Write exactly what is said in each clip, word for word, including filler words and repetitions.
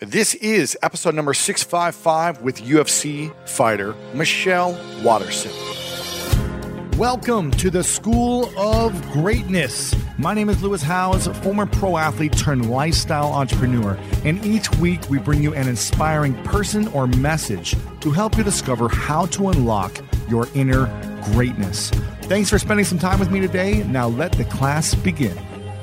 This is episode number six fifty-five with U F C fighter Michelle Waterson. Welcome to the School of Greatness. My name is Lewis Howes, former pro athlete turned lifestyle entrepreneur, and each week we bring you an inspiring person or message to help you discover how to unlock your inner greatness. Thanks for spending some time with me today. Now let the class begin.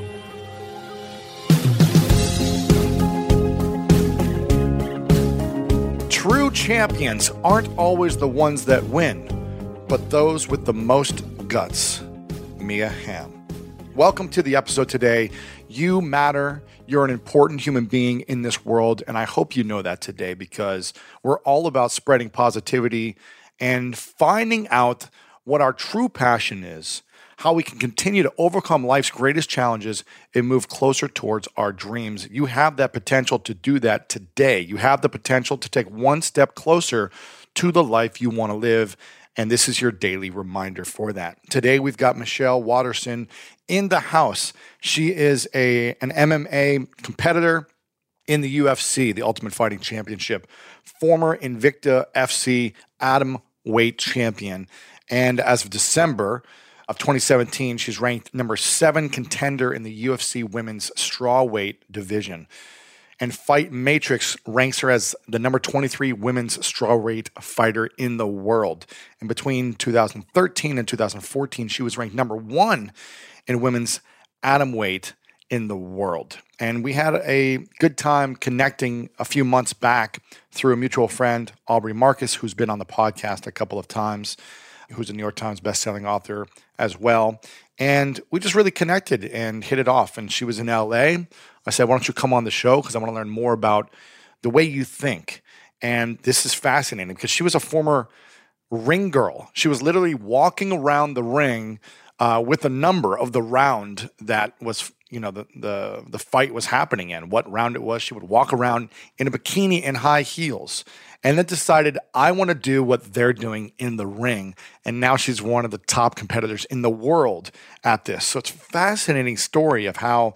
True champions aren't always the ones that win, but those with the most guts. Mia Hamm. Welcome to the episode today. You matter. You're an important human being in this world, and I hope you know that today because we're all about spreading positivity and finding out what our true passion is, how we can continue to overcome life's greatest challenges and move closer towards our dreams. You have that potential to do that today. You have the potential to take one step closer to the life you want to live, and this is your daily reminder for that. Today, we've got Michelle Waterson in the house. She is a an M M A competitor in the U F C, the Ultimate Fighting Championship, former Invicta F C atom weight champion, and as of December of twenty seventeen, she's ranked number seven contender in the U F C women's strawweight division. And Fight Matrix ranks her as the number twenty-three women's strawweight fighter in the world. And between two thousand thirteen and two thousand fourteen, she was ranked number one in women's atomweight in the world. And we had a good time connecting a few months back through a mutual friend, Aubrey Marcus, who's been on the podcast a couple of times, who's a New York Times bestselling author as well. And we just really connected and hit it off. And she was in L A. I said, why don't you come on the show? Because I want to learn more about the way you think. And this is fascinating because she was a former ring girl. She was literally walking around the ring uh, with the number of the round that was, you know, the, the, the fight was happening in, what round it was. She would walk around in a bikini and high heels. And then decided, I want to do what they're doing in the ring. And now she's one of the top competitors in the world at this. So it's a fascinating story of how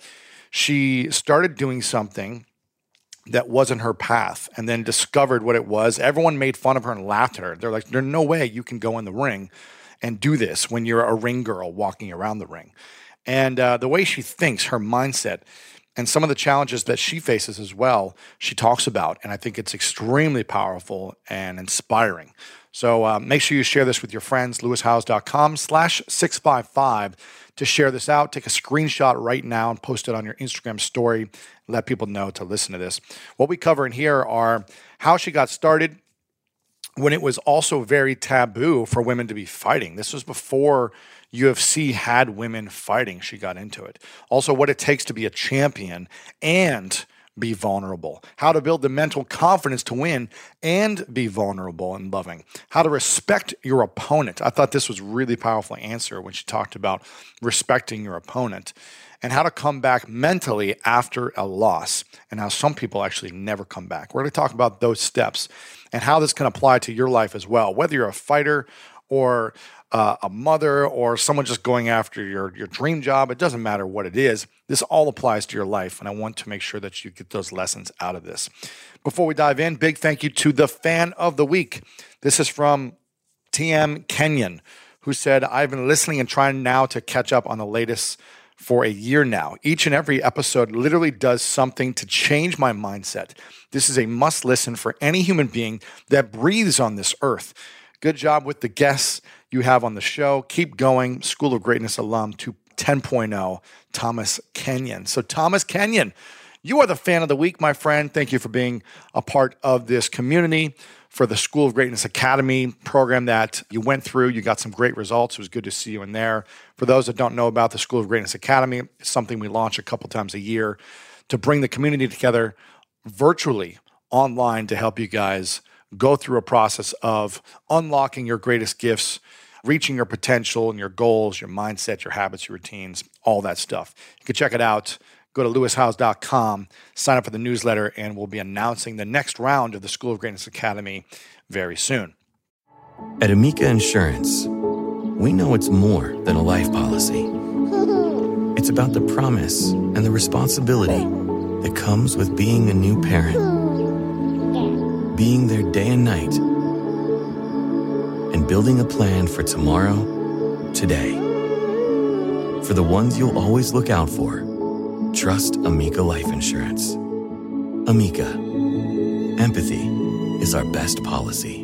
she started doing something that wasn't her path and then discovered what it was. Everyone made fun of her and laughed at her. They're like, there's no way you can go in the ring and do this when you're a ring girl walking around the ring. And uh, the way she thinks, her mindset, and some of the challenges that she faces as well, she talks about. And I think it's extremely powerful and inspiring. So uh, make sure you share this with your friends, lewishowes.com slash 655 to share this out. Take a screenshot right now and post it on your Instagram story. Let people know to listen to this. What we cover in here are how she got started when it was also very taboo for women to be fighting. This was before U F C had women fighting. She got into it. Also, what it takes to be a champion and be vulnerable. How to build the mental confidence to win and be vulnerable and loving. How to respect your opponent. I thought this was a really powerful answer when she talked about respecting your opponent. And how to come back mentally after a loss. And how some people actually never come back. We're going to talk about those steps and how this can apply to your life as well. Whether you're a fighter or Uh, a mother or someone just going after your, your dream job, it doesn't matter what it is. This all applies to your life, and I want to make sure that you get those lessons out of this. Before we dive in, big thank you to the fan of the week. This is from T M Kenyon, who said, I've been listening and trying now to catch up on the latest for a year now. Each and every episode literally does something to change my mindset. This is a must listen for any human being that breathes on this earth. Good job with the guests you have on the show. Keep going. School of Greatness alum to ten point oh, Thomas Kenyon. So Thomas Kenyon, you are the fan of the week, my friend. Thank you for being a part of this community, for the School of Greatness Academy program that you went through. You got some great results. It was good to see you in there. For those that don't know about the School of Greatness Academy, it's something we launch a couple times a year to bring the community together virtually online to help you guys go through a process of unlocking your greatest gifts, reaching your potential and your goals, your mindset, your habits, your routines, all that stuff. You can check it out. Go to lewis howes dot com, sign up for the newsletter, and we'll be announcing the next round of the School of Greatness Academy very soon. At Amica Insurance, we know it's more than a life policy. It's about the promise and the responsibility that comes with being a new parent. being there day and night, and building a plan for tomorrow, today. For the ones you'll always look out for, trust Amica Life Insurance. Amica. Empathy is our best policy.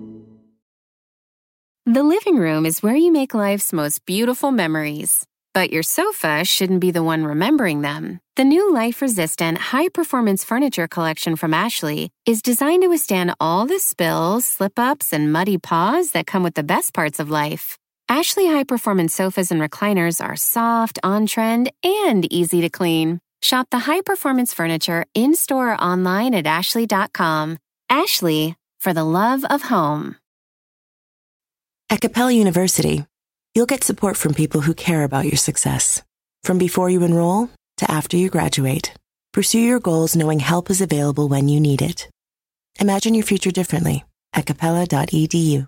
The living room is where you make life's most beautiful memories. But your sofa shouldn't be the one remembering them. The new life-resistant, high-performance furniture collection from Ashley is designed to withstand all the spills, slip-ups, and muddy paws that come with the best parts of life. Ashley high-performance sofas and recliners are soft, on-trend, and easy to clean. Shop the high-performance furniture in-store or online at ashley dot com. Ashley, for the love of home. At Capella University, you'll get support from people who care about your success. From before you enroll to after you graduate, pursue your goals knowing help is available when you need it. Imagine your future differently at capella dot e d u.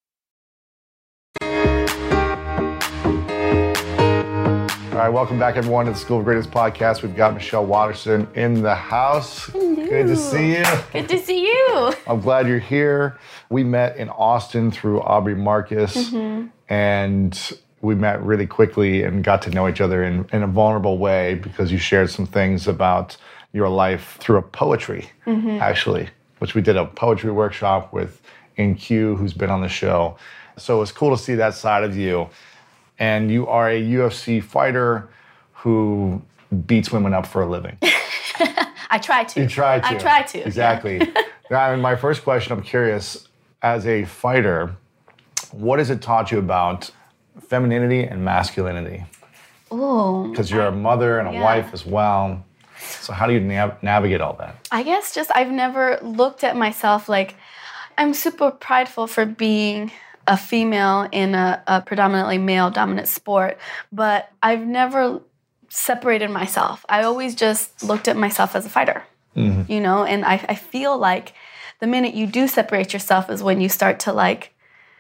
All right, welcome back, everyone, to the School of Greatness podcast. We've got Michelle Watterson in the house. Hello. Good to see you. Good to see you. I'm glad you're here. We met in Austin through Aubrey Marcus, mm-hmm. and we met really quickly and got to know each other in, in a vulnerable way because you shared some things about your life through a poetry, mm-hmm. actually, which we did a poetry workshop with In Q, who's been on the show. So it was cool to see that side of you. And you are a U F C fighter who beats women up for a living. I try to. You try to. I try to. Exactly. Yeah. Now, my first question, I'm curious, as a fighter, what has it taught you about femininity and masculinity? Ooh. Because you're a mother and a yeah. wife as well. So how do you nav- navigate all that? I guess just I've never looked at myself like, I'm super prideful for being a female in a, a predominantly male-dominant sport, but I've never separated myself. I always just looked at myself as a fighter, mm-hmm. you know, and I, I feel like the minute you do separate yourself is when you start to, like,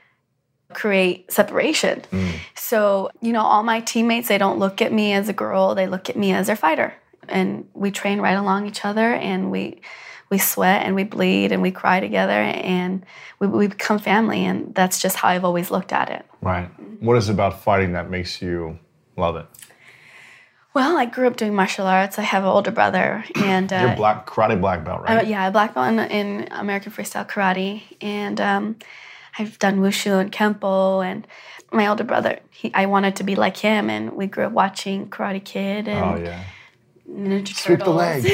create separation. Mm. So, you know, all my teammates, they don't look at me as a girl, they look at me as their fighter. And we train right along each other, and we... We sweat and we bleed and we cry together, and we, we become family, and that's just how I've always looked at it. Right. What is it about fighting that makes you love it? Well, I grew up doing martial arts. I have an older brother, and uh, you're black karate black belt, right? Uh, yeah, a black belt in, in American freestyle karate, and um, I've done wushu and kempo. And my older brother, he, I wanted to be like him, and we grew up watching Karate Kid and oh, yeah. Ninja Turtles. Sweep the leg.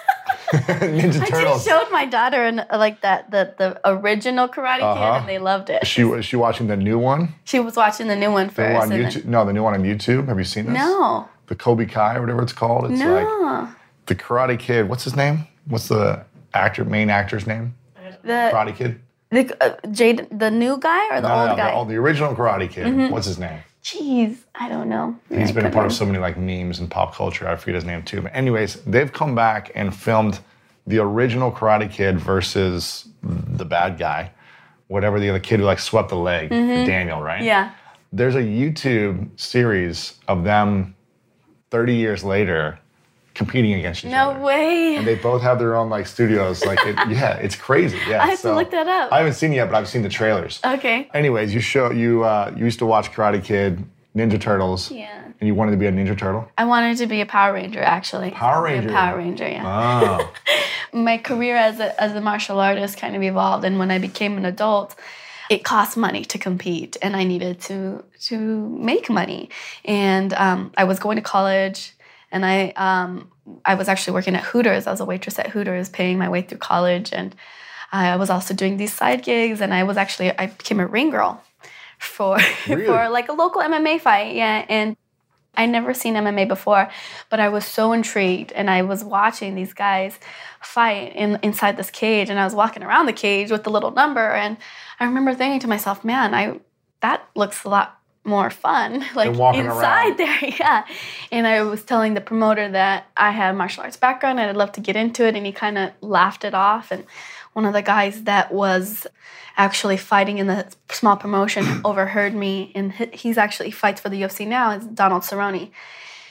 Ninja Turtles. I just showed my daughter and like that the the original Karate uh-huh. Kid, and they loved it. She was she watching the new one? She was watching the new one first. The one on YouTube? No, the new one on YouTube. Have you seen this? No. The Kobe Kai or whatever it's called. It's no. like the Karate Kid. What's his name? What's the actor main actor's name? The Karate Kid. The uh, Jade, the new guy or the no, old no, no, guy? The, the original Karate Kid. Mm-hmm. What's his name? Jeez, I don't know. He's I been a part know. of so many like memes and pop culture. I forget his name too. But anyways, they've come back and filmed the original Karate Kid versus the bad guy, whatever the other kid who like swept the leg, mm-hmm. Daniel, right? Yeah. There's a YouTube series of them thirty years later competing against each no other. No way. And they both have their own like studios. Like, it, yeah, it's crazy. Yeah. I have so, to look that up. I haven't seen it yet, but I've seen the trailers. Okay. Anyways, you show you uh, you used to watch Karate Kid, Ninja Turtles. Yeah. And you wanted to be a Ninja Turtle? I wanted to be a Power Ranger, actually. Power Ranger? A Power Ranger, yeah. Oh. My career as a, as a martial artist kind of evolved, and when I became an adult, it cost money to compete, and I needed to to make money. And um, I was going to college, and I um, I was actually working at Hooters. I was a waitress at Hooters, paying my way through college, and I was also doing these side gigs, and I was actually, I became a ring girl for, really? for like a local M M A fight, yeah, and I'd never seen M M A before, but I was so intrigued, and I was watching these guys fight in, inside this cage, and I was walking around the cage with the little number, and I remember thinking to myself, man, I that looks a lot more fun, like inside around. there, yeah. And I was telling the promoter that I had a martial arts background and I'd love to get into it, and he kind of laughed it off. And one of the guys that was actually fighting in the small promotion overheard me, and he's actually he fights for the U F C now, is Donald Cerrone.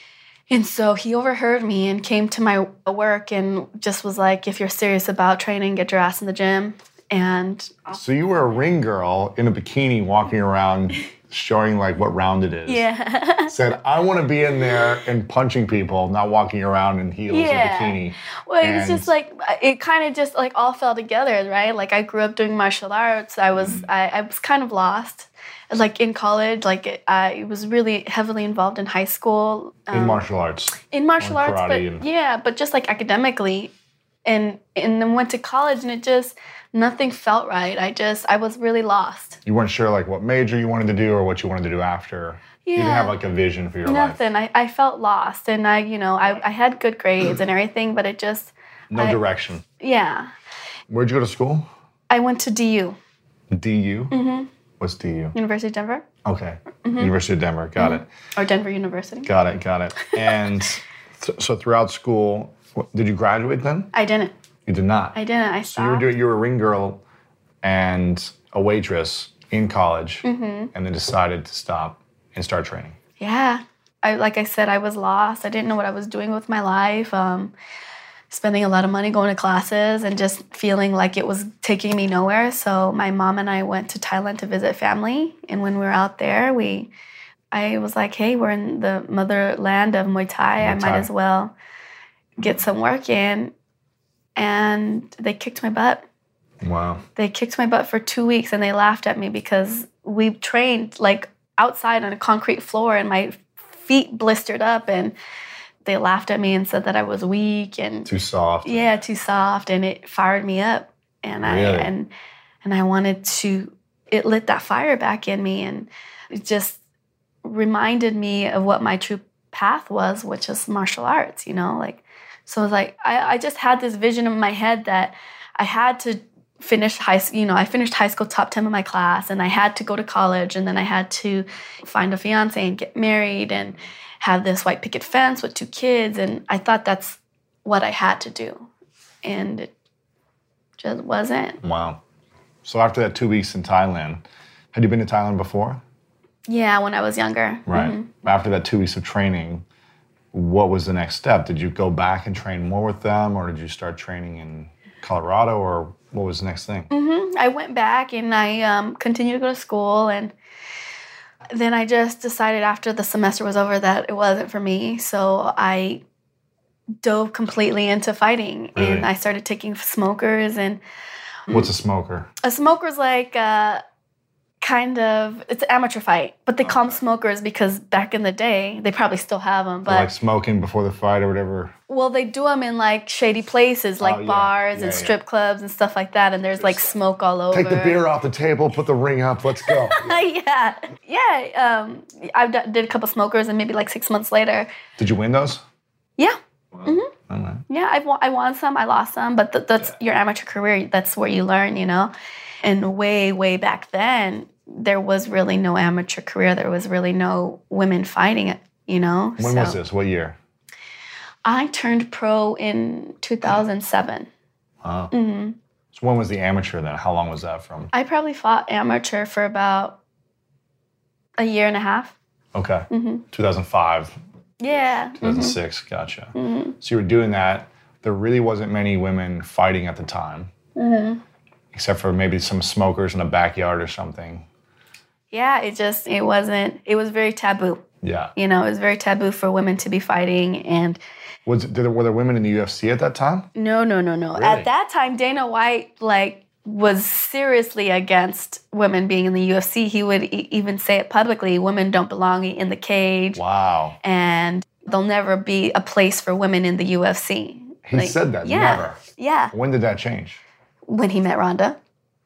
And so he overheard me and came to my work and just was like, if you're serious about training, get your ass in the gym. And so you were a ring girl in a bikini walking around showing like what round it is. Yeah. Said, I want to be in there and punching people, not walking around in heels yeah. and bikini. Well, it and was just like, it kind of just like all fell together, right? Like I grew up doing martial arts. I was, mm. I, I was kind of lost. Like in college, like it, I was really heavily involved in high school. Um, in martial arts. In martial arts, but and... yeah, but just like academically. And, and then went to college and it just, nothing felt right. I just, I was really lost. You weren't sure like what major you wanted to do or what you wanted to do after? Yeah. You didn't have like a vision for your Nothing. life? Nothing. I, I felt lost and I, you know, I, I had good grades and everything, but it just. No I, direction. Yeah. Where'd you go to school? I went to D U. D U? Mm-hmm. What's D U? University of Denver. Okay. Mm-hmm. University of Denver. Got mm-hmm. it. Or Denver University. Got it. Got it. And th- so throughout school, what, did you graduate then? I didn't. You did not? I didn't. I stopped. So you were doing, you were a ring girl and a waitress in college, mm-hmm. and then decided to stop and start training. Yeah. I, like I said, I was lost. I didn't know what I was doing with my life. Um, spending a lot of money going to classes and just feeling like it was taking me nowhere. So my mom and I went to Thailand to visit family. And when we were out there, we, I was like, hey, we're in the motherland of Muay Thai. Muay I might Thai. as well get some work in. And they kicked my butt. Wow. They kicked my butt for two weeks and they laughed at me because we trained like outside on a concrete floor and my feet blistered up and they laughed at me and said that I was weak and too soft. Yeah, too soft, and it fired me up. And I really? and and I wanted to it lit that fire back in me and it just reminded me of what my true path was, which is martial arts, you know, like so I was like I, I just had this vision in my head that I had to finish high school, you know, I finished high school top ten in my class and I had to go to college and then I had to find a fiance and get married and have this white picket fence with two kids. And I thought that's what I had to do. And it just wasn't. Wow. So after that two weeks in Thailand, had you been to Thailand before? Yeah, when I was younger. Right. Mm-hmm. After that two weeks of training, what was the next step? Did you go back and train more with them or did you start training in Colorado or what was the next thing? Mm-hmm. I went back and I um, continued to go to school and then I just decided after the semester was over that it wasn't for me. So I dove completely into fighting really? And I started taking smokers and... What's a smoker? A smoker's like uh, kind of, it's an amateur fight, but they okay. call them smokers because back in the day, they probably still have them. But so like smoking before the fight or whatever? Well, they do them in like shady places like oh, yeah. bars yeah, and strip yeah. clubs and stuff like that. And there's like smoke all over. Take the beer off the table, put the ring up, let's go. yeah. Yeah. Um, I did a couple smokers and maybe like six months later. Did you win those? Yeah. Wow. Mm-hmm. All right. Yeah, I won, I won some, I lost some, but th- that's yeah. your amateur career. That's where you learn, you know. And way, way back then, there was really no amateur career. There was really no women fighting it, you know. When so, was this? What year? I turned pro in two thousand seven. Wow. Mm-hmm. So when was the amateur then? How long was that from? I probably fought amateur for about a year and a half. Okay. Mm-hmm. two thousand five. Yeah. two thousand six, mm-hmm. Gotcha. Mm-hmm. So you were doing that. There really wasn't many women fighting at the time. Mm-hmm. Except for maybe some smokers in a backyard or something. Yeah, it just, it wasn't, it was very taboo. Yeah. You know, it was very taboo for women to be fighting and... Was did there, were there women in the U F C at that time? No, no, no, no. Really? At that time, Dana White, like, was seriously against women being in the U F C. He would e- even say it publicly, women don't belong in the cage. Wow. And there'll never be a place for women in the U F C. He like, said that, yeah, never. Yeah. When did that change? When he met Ronda.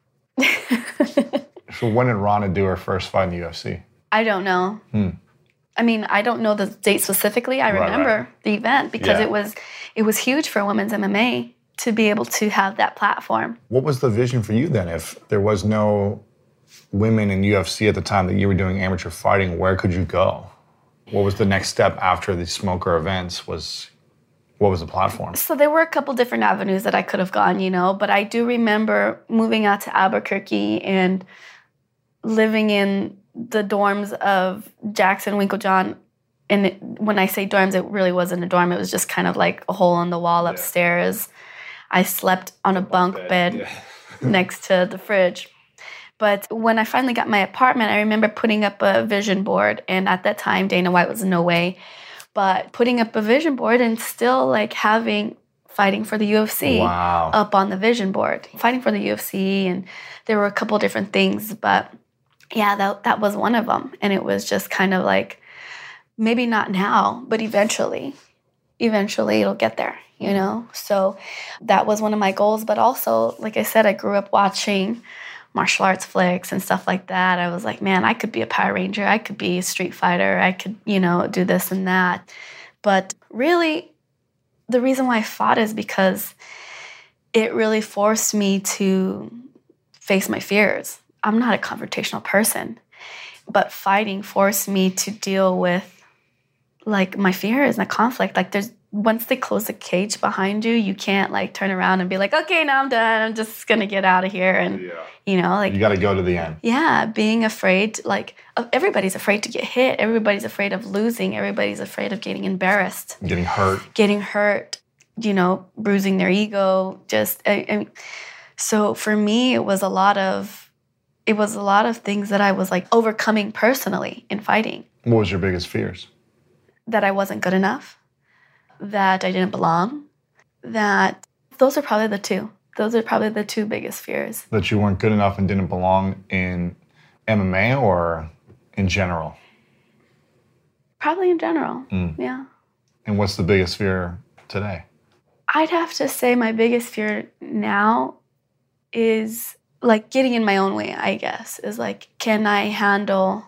So when did Ronda do her first fight in the U F C? I don't know. Hmm. I mean, I don't know the date specifically. I remember right, right. the event because yeah. it was it was huge for women's M M A to be able to have that platform. What was the vision for you then? If there was no women in U F C at the time that you were doing amateur fighting, where could you go? What was the next step after the smoker events? Was what was the platform? So there were a couple different avenues that I could have gone, you know, but I do remember moving out to Albuquerque and living in the dorms of Jackson Winklejohn and it, when I say dorms, it really wasn't a dorm. It was just kind of like a hole in the wall Yeah. upstairs. I slept on a bunk bed, bed yeah. next to the fridge. But when I finally got my apartment, I remember putting up a vision board. And at that time, Dana White was no way. But putting up a vision board and still like having, fighting for the U F C Wow. up on the vision board. Fighting for the U F C, and there were a couple different things. But yeah, that, that was one of them. And it was just kind of like, maybe not now, but eventually, eventually it'll get there, you know? So that was one of my goals. But also, like I said, I grew up watching martial arts flicks and stuff like that. I was like, man, I could be a Power Ranger. I could be a Street Fighter. I could, you know, do this and that. But really, the reason why I fought is because it really forced me to face my fears. I'm not a confrontational person, but fighting forced me to deal with like my fears and the conflict. Like there's, once they close the cage behind you, you can't like turn around and be like, okay, now I'm done. I'm just going to get out of here. And, Yeah. you know, like, You got to go to the end. yeah, being afraid, like of- everybody's afraid to get hit. Everybody's afraid of losing. Everybody's afraid of getting embarrassed, Getting hurt. getting hurt, you know, bruising their ego. Just, I, I mean, so for me, it was a lot of, it was a lot of things that I was like overcoming personally in fighting. What was your biggest fears? That I wasn't good enough, that I didn't belong, that those are probably the two. Those are probably the two biggest fears. That you weren't good enough and didn't belong in M M A or in general? Probably in general, Mm. yeah. And what's the biggest fear today? I'd have to say my biggest fear now is like getting in my own way, I guess, is like, can I handle,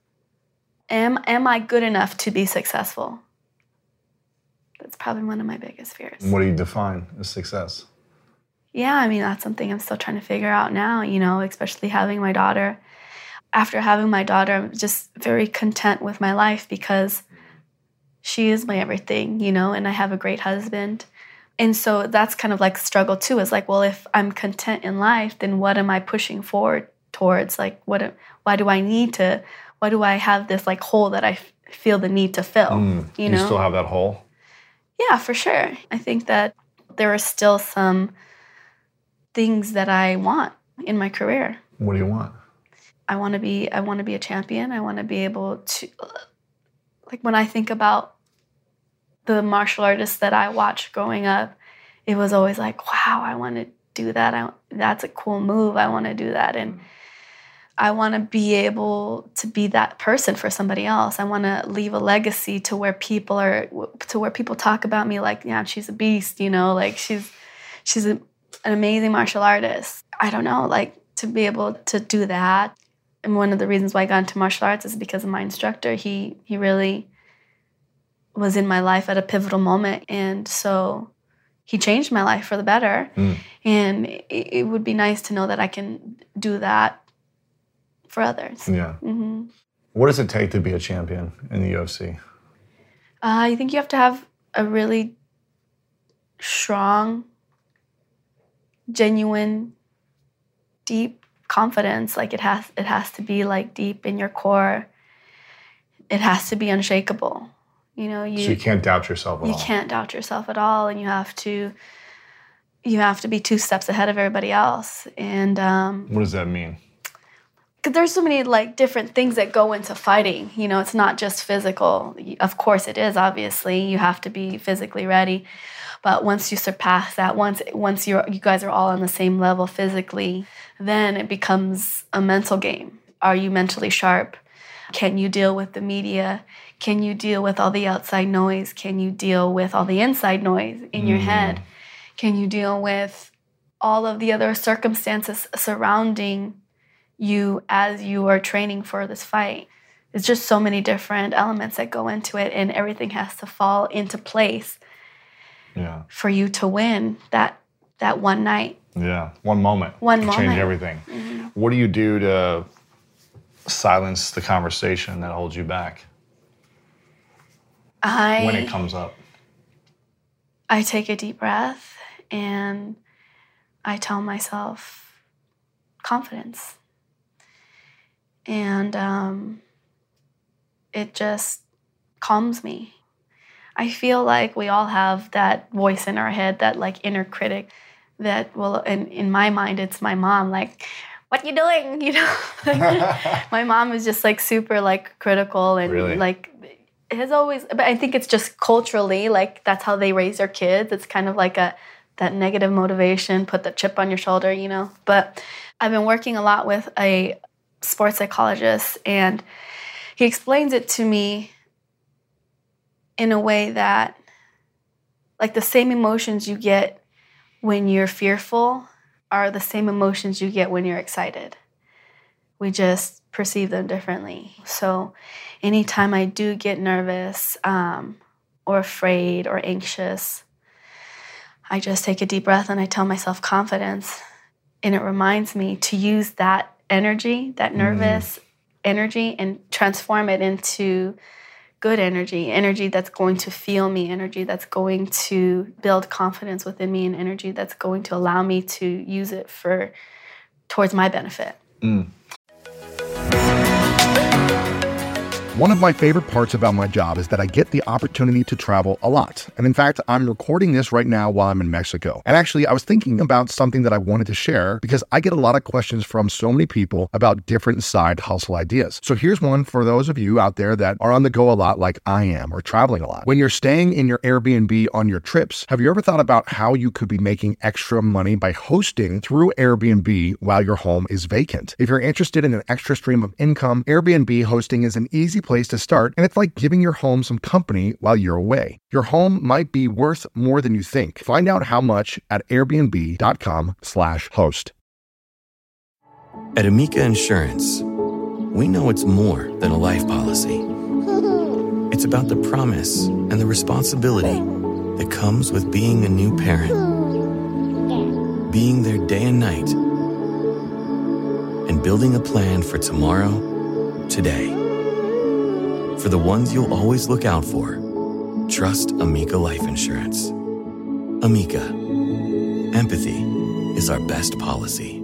am, am I good enough to be successful? That's probably one of my biggest fears. What do you define as success? Yeah, I mean, that's something I'm still trying to figure out now, you know, especially having my daughter. After having my daughter, I'm just very content with my life because she is my everything, you know, and I have a great husband. And so that's kind of like a struggle too, is like, well, if I'm content in life, then what am I pushing forward towards? Like, what? Why do I need to, why do I have this like hole that I f- feel the need to fill, Mm. you know? You still have that hole? Yeah, for sure. I think that there are still some things that I want in my career. What do you want? I want to be I want to be a champion. I want to be able to, like when I think about the martial artists that I watched growing up, it was always like, wow, I want to do that. I, that's a cool move. I want to do that. And I want to be able to be that person for somebody else. I want to leave a legacy to where people are, to where people talk about me like, yeah, she's a beast, you know, like she's, she's a, an amazing martial artist. I don't know, like to be able to do that. And one of the reasons why I got into martial arts is because of my instructor. He, he really was in my life at a pivotal moment. And so he changed my life for the better. Mm. And it, it would be nice to know that I can do that for others. Yeah. Mm-hmm. What does it take to be a champion in the U F C? Uh, I think you have to have a really strong, genuine, deep confidence. Like it has, it has to be like deep in your core. It has to be unshakable. You know, you, So you can't doubt yourself at you all? can't doubt yourself at all, and you have to, you have to be two steps ahead of everybody else. And um, What does that mean? 'cause there's so many like different things that go into fighting. You know, it's not just physical. Of course, it is. Obviously, you have to be physically ready. But once you surpass that, once once you you guys are all on the same level physically, then it becomes a mental game. Are you mentally sharp? Can you deal with the media? Can you deal with all the outside noise? Can you deal with all the inside noise in your head? Can you deal with all of the other circumstances surrounding you as you are training for this fight? It's just so many different elements that go into it, and everything has to fall into place Yeah. for you to win that that one night. Yeah. One moment. One can moment. change everything. What do you do to silence the conversation that holds you back I when it comes up? I take a deep breath and I tell myself confidence. And um, it just calms me. I feel like we all have that voice in our head, that like inner critic that, well, in, in my mind, it's my mom, like, what you doing? You know, my mom is just like super like critical and really? like has always, but I think it's just culturally, like that's how they raise their kids. It's kind of like a, that negative motivation, put the chip on your shoulder, you know, but I've been working a lot with a sports psychologist, and he explains it to me in a way that, like, the same emotions you get when you're fearful are the same emotions you get when you're excited. We just perceive them differently. So anytime I do get nervous um, or afraid or anxious, I just take a deep breath and I tell myself confidence. And it reminds me to use that energy, that nervous mm. energy, and transform it into good energy, energy that's going to feel me, energy that's going to build confidence within me, and energy that's going to allow me to use it for towards my benefit. Mm. One of my favorite parts about my job is that I get the opportunity to travel a lot. And in fact, I'm recording this right now while I'm in Mexico. And actually, I was thinking about something that I wanted to share because I get a lot of questions from so many people about different side hustle ideas. So here's one for those of you out there that are on the go a lot like I am, or traveling a lot. When you're staying in your Airbnb on your trips, have you ever thought about how you could be making extra money by hosting through Airbnb while your home is vacant? If you're interested in an extra stream of income, Airbnb hosting is an easy place to start, and it's like giving your home some company while you're away. Your home might be worth more than you think. Find out how much at airbnb.com slash host. At Amica Insurance, we know it's more than a life policy. It's about the promise and the responsibility that comes with being a new parent. Being there day and night, and building a plan for tomorrow, today. For the ones you'll always look out for, trust Amica Life Insurance. Amica. Empathy is our best policy.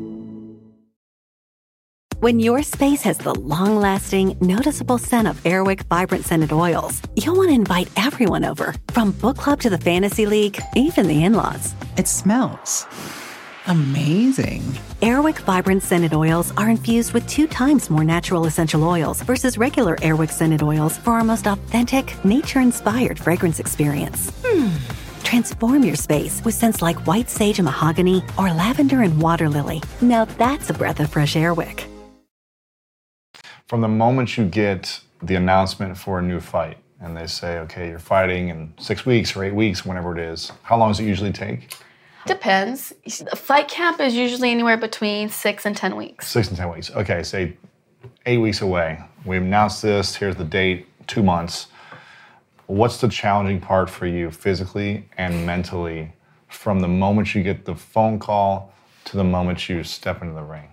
When your space has the long-lasting, noticeable scent of Airwick Vibrant Scented Oils, you'll want to invite everyone over, from book club to the fantasy league, even the in-laws. It smells amazing. Airwick Vibrant Scented Oils are infused with two times more natural essential oils versus regular Airwick Scented Oils for our most authentic, nature-inspired fragrance experience. Hmm. Transform your space with scents like white sage and mahogany or lavender and water lily. Now that's a breath of fresh Airwick. From the moment you get the announcement for a new fight, and they say, okay, you're fighting in six weeks or eight weeks, whenever it is, how long does it usually take? Depends. A fight camp is usually anywhere between six and ten weeks. Six and ten weeks. Okay, say eight weeks away. We've announced this, here's the date, two months. What's the challenging part for you physically and mentally from the moment you get the phone call to the moment you step into the ring?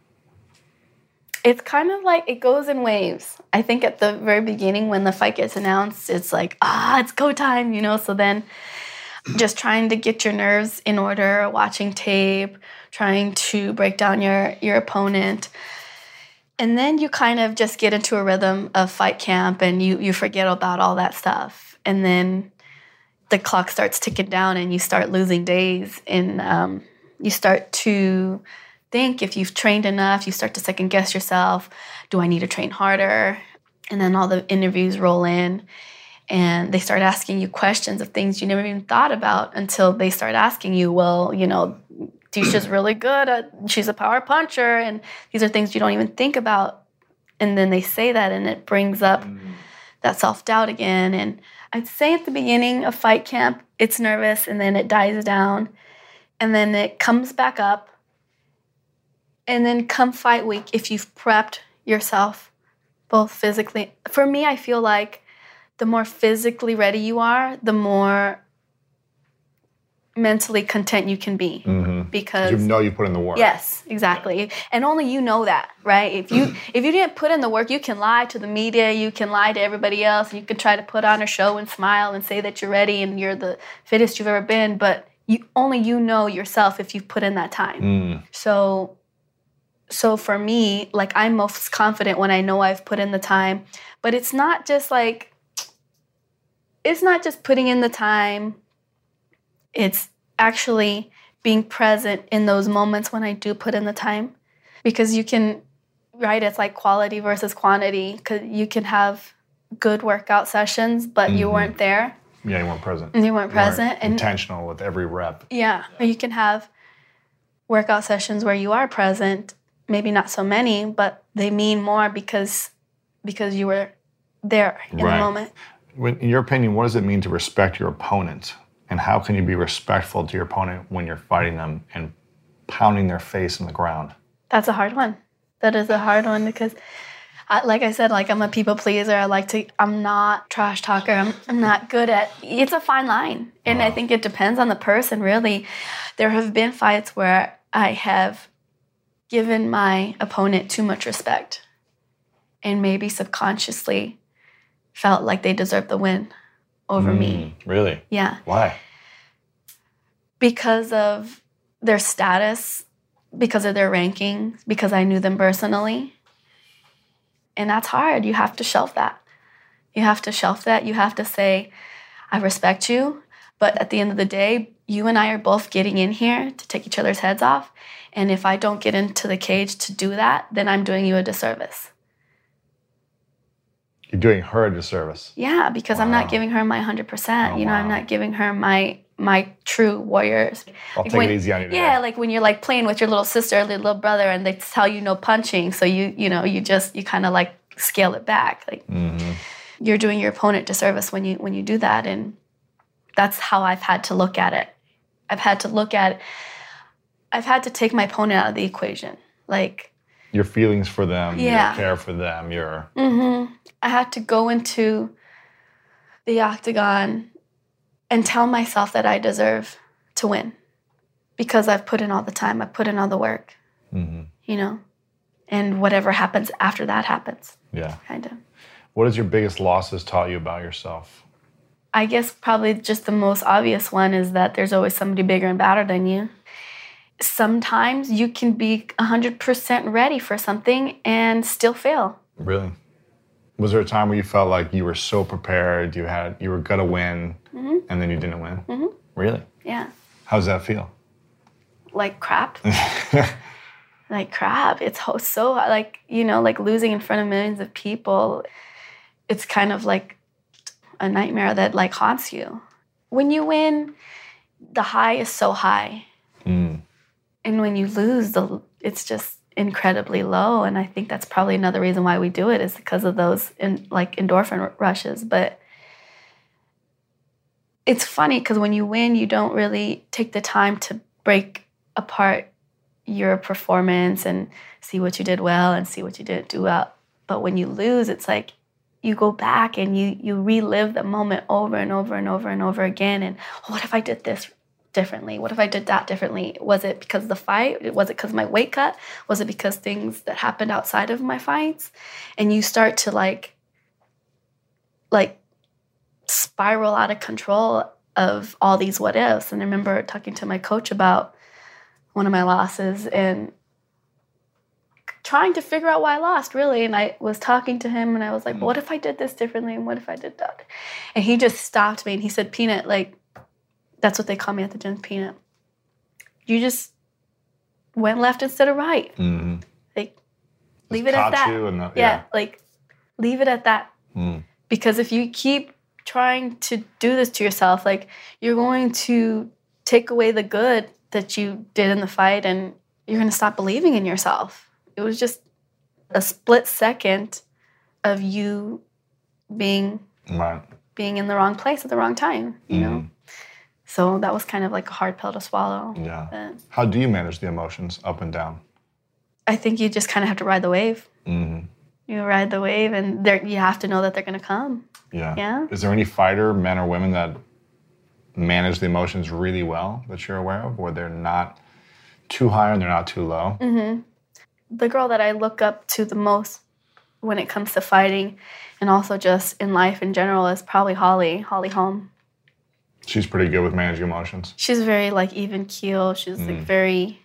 It's kind of like, it goes in waves. I think at the very beginning when the fight gets announced, it's like, ah, it's go time, you know? So then just trying to get your nerves in order, watching tape, trying to break down your, your opponent. And then you kind of just get into a rhythm of fight camp and you, you forget about all that stuff. And then the clock starts ticking down and you start losing days. And um, you start to think if you've trained enough, you start to second guess yourself. Do I need to train harder? And then all the interviews roll in. And they start asking you questions of things you never even thought about until they start asking you, well, you know, Disha's really good at, she's a power puncher, and these are things you don't even think about. And then they say that, and it brings up mm. that self-doubt again. And I'd say at the beginning of fight camp, it's nervous, and then it dies down, and then it comes back up. And then come fight week, if you've prepped yourself both physically. For me, I feel like the more physically ready you are, the more mentally content you can be. Mm-hmm. Because you know you put in the work. Yes, exactly. And only you know that, right? If you if you didn't put in the work, you can lie to the media, you can lie to everybody else, you can try to put on a show and smile and say that you're ready and you're the fittest you've ever been, but you only you know yourself if you've put in that time. Mm. So so for me, like, I'm most confident when I know I've put in the time, but it's not just like it's not just putting in the time. It's actually being present in those moments when I do put in the time. Because you can, right, it's like quality versus quantity. Because you can have good workout sessions, but mm-hmm. you weren't there. Yeah, you weren't present. And you weren't you present. Weren't and intentional with every rep. Yeah. Or you can have workout sessions where you are present, maybe not so many, but they mean more because because you were there in right. the moment. In your opinion, what does it mean to respect your opponent? And how can you be respectful to your opponent when you're fighting them and pounding their face in the ground? That's a hard one. That is a hard one because, I, like I said, like I'm a people pleaser. I like to, I'm not trash talker. I'm, I'm not good at, it's a fine line. And wow. I think it depends on the person, really. There have been fights where I have given my opponent too much respect and maybe subconsciously felt like they deserved the win over mm, me. Really? Yeah. Why? Because of their status, because of their rankings, because I knew them personally. And that's hard. You have to shelf that. You have to shelf that. You have to say, I respect you, but at the end of the day, you and I are both getting in here to take each other's heads off. And if I don't get into the cage to do that, then I'm doing you a disservice. You're doing her a disservice. Yeah, because wow. I'm not giving her my one hundred percent. Oh, you know, wow. I'm not giving her my my true warriors. I'll like take when, it easy on you today. Yeah, like when you're like playing with your little sister or little brother and they tell you no punching, so you you know, you just, you kind of like scale it back. Like mm-hmm. you're doing your opponent disservice when you when you do that. And that's how I've had to look at it. I've had to look at, I've had to take my opponent out of the equation. Like your feelings for them, yeah. your care for them, your... Mm-hmm. I had to go into the octagon and tell myself that I deserve to win because I've put in all the time, I've put in all the work, mm-hmm. you know, and whatever happens after that happens. Yeah. Kind of. What has your biggest losses taught you about yourself? I guess probably just the most obvious one is that there's always somebody bigger and badder than you. Sometimes you can be one hundred percent ready for something and still fail. Really? Was there a time where you felt like you were so prepared, you had you were gonna win, mm-hmm. and then you didn't win? Mm-hmm. Really? Yeah. How does that feel? Like crap. Like crap. It's so, like, you know, like losing in front of millions of people. It's kind of like a nightmare that like haunts you. When you win, the high is so high. Mm. And when you lose, the it's just incredibly low. And I think that's probably another reason why we do it is because of those in, like endorphin rushes. But it's funny because when you win, you don't really take the time to break apart your performance and see what you did well and see what you didn't do well. But when you lose, it's like you go back and you you relive the moment over and over and over and over again. And oh, what if I did this differently? What if I did that differently? Was it because of the fight? Was it because of my weight cut? Was it because things that happened outside of my fights? And you start to like, like spiral out of control of all these what ifs. And I remember talking to my coach about one of my losses and trying to figure out why I lost, really. And I was talking to him and I was like, well, what if I did this differently? And what if I did that? And he just stopped me and he said, Peanut, like, that's what they call me at the gym, Peanut. You just went left instead of right. Mm-hmm. Like, leave just it at that. You and the, yeah. yeah, like, leave it at that. Mm. Because if you keep trying to do this to yourself, like, you're going to take away the good that you did in the fight and you're going to stop believing in yourself. It was just a split second of you being right. being in the wrong place at the wrong time, you mm. know? So that was kind of like a hard pill to swallow. Yeah. But how do you manage the emotions up and down? I think you just kind of have to ride the wave. Mm-hmm. You ride the wave, and you have to know that they're going to come. Yeah. Yeah. Is there any fighter, men or women, that manage the emotions really well that you're aware of, where they're not too high and they're not too low? Mm-hmm. The girl that I look up to the most when it comes to fighting, and also just in life in general, is probably Holly, Holly Holm. She's pretty good with managing emotions. She's very, like, even keel. She's, mm. like, very...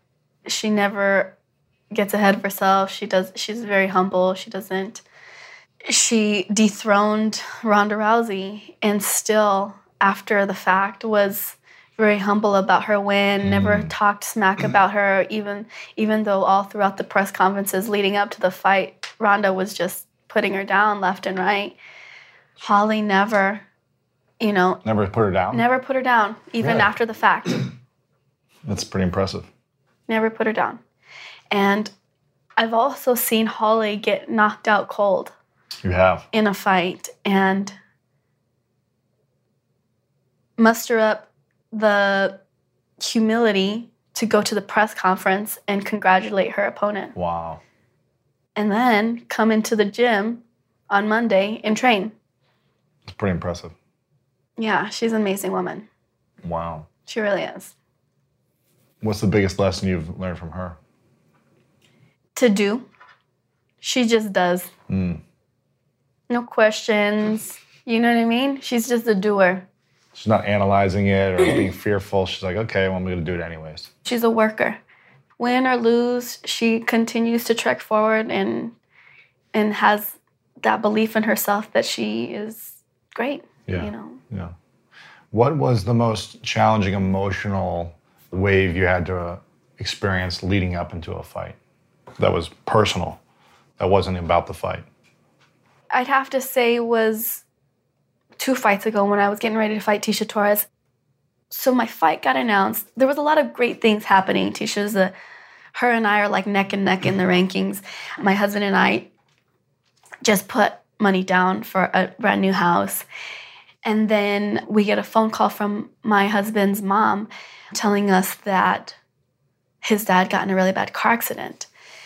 She never gets ahead of herself. She does. She's very humble. She doesn't she dethroned Ronda Rousey and still, after the fact, was very humble about her win, mm. never talked smack about her, even even though all throughout the press conferences leading up to the fight, Ronda was just putting her down left and right. Holly never, you know... Never put her down? Never put her down, even really? after the fact. That's pretty impressive. Never put her down. And I've also seen Holly get knocked out cold. You have? In a fight. And muster up the humility to go to the press conference and congratulate her opponent. Wow. And then come into the gym on Monday and train. It's pretty impressive. Yeah, she's an amazing woman. Wow. She really is. What's the biggest lesson you've learned from her? To do. She just does. Mm. No questions. You know what I mean? She's just a doer. She's not analyzing it or being fearful. She's like, okay, well, I'm going to do it anyways. She's a worker. Win or lose, she continues to trek forward and and has that belief in herself that she is great. Yeah. You know. Yeah. What was the most challenging emotional wave you had to experience leading up into a fight that was personal, that wasn't about the fight? I'd have to say was two fights ago when I was getting ready to fight Tecia Torres. So my fight got announced. There was a lot of great things happening. Ticia's a, her and I are like neck and neck in the rankings. My husband and I just put money down for a brand new house. And then we get a phone call from my husband's mom telling us that his dad got in a really bad car accident.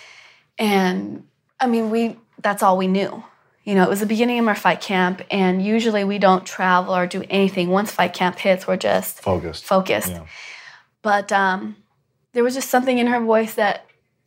And I mean, we that's all we knew. You know, it was the beginning of our fight camp, and usually we don't travel or do anything. Once fight camp hits, we're just focused. Focused. Yeah. But um, there was just something in her voice that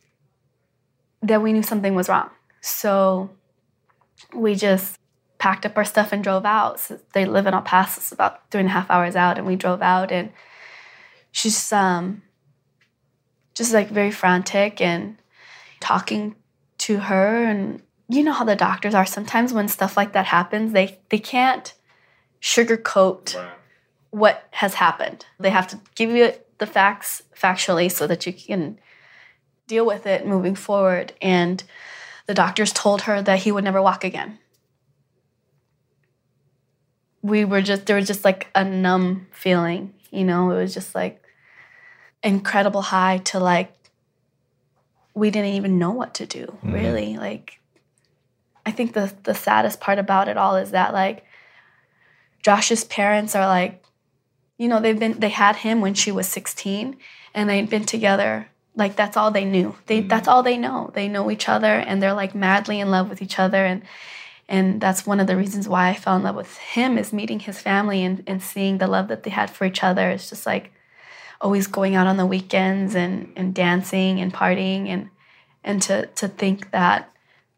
that we knew something was wrong. So we just packed up our stuff and drove out. So they live in El Paso, it's about three and a half hours out, and we drove out, and she's um, just like very frantic and talking to her. And you know how the doctors are. Sometimes when stuff like that happens, they, they can't sugarcoat right. what has happened. They have to give you the facts factually so that you can deal with it moving forward. And the doctors told her that he would never walk again. We were just, there was just like a numb feeling, you know, it was just like incredible high to like, we didn't even know what to do, mm-hmm. really. Like, I think the the saddest part about it all is that like Josh's parents are like, you know, they've been they had him when she was sixteen, and they'd been together. Like that's all they knew. They mm-hmm. that's all they know. They know each other, and they're like madly in love with each other. And and that's one of the reasons why I fell in love with him, is meeting his family and, and seeing the love that they had for each other. It's just like always going out on the weekends and, and dancing and partying, and and to to think that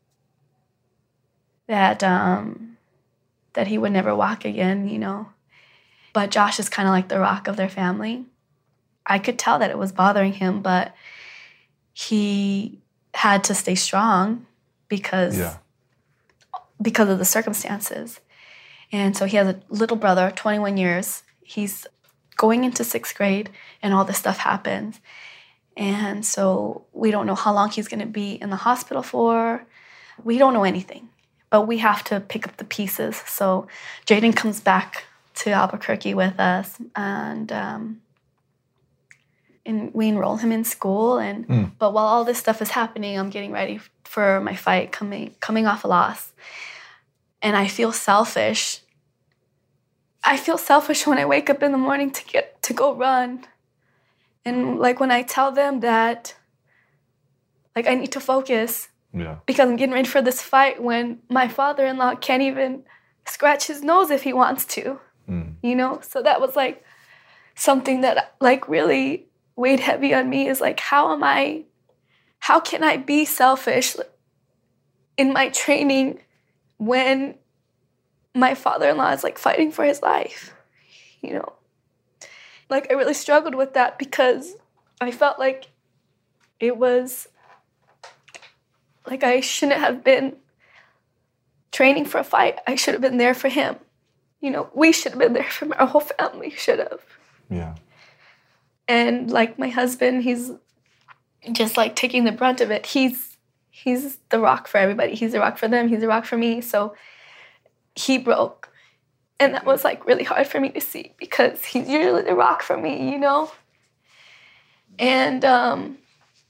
that um, that he would never walk again, you know. But Josh is kind of like the rock of their family. I could tell that it was bothering him, but he had to stay strong because yeah. because of the circumstances. And so he has a little brother, twenty-one years. He's going into sixth grade, and all this stuff happens. And so we don't know how long he's going to be in the hospital for. We don't know anything. But we have to pick up the pieces. So Jaden comes back to Albuquerque with us, and um, and we enroll him in school. And mm. but while all this stuff is happening, I'm getting ready for my fight, coming coming off a loss, and I feel selfish. I feel selfish when I wake up in the morning to get to go run, and like when I tell them that, like I need to focus. Yeah. Because I'm getting ready for this fight when my father-in-law can't even scratch his nose if he wants to, mm. you know? So that was like something that like really weighed heavy on me, is like, how am I, how can I be selfish in my training when my father-in-law is like fighting for his life, you know? Like I really struggled with that because I felt like it was, like I shouldn't have been training for a fight, I should have been there for him. You know, we should have been there for him. Our whole family should have. Yeah. And like my husband, he's just like taking the brunt of it. He's he's the rock for everybody. He's the rock for them. He's the rock for me. So he broke. And that was like really hard for me to see because he's usually the rock for me, you know? And um,